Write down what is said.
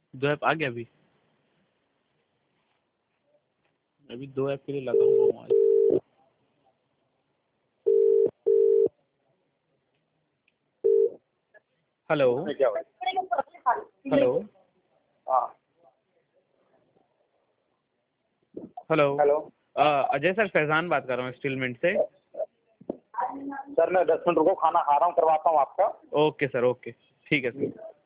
दो ऐप आ गया अभी? अभी दो ऐप के लिए लगा हुआ हूँ आज। हेलो हेलो हाँ hello. Hello Ajay sir, Faizan बात कर रहा हूँ स्टीलमेंट से। सर, मैं 10 मिनट रुको, खाना खा रहा हूँ, करवाता हूँ आपका। ओके सर, ओके, ठीक है सर।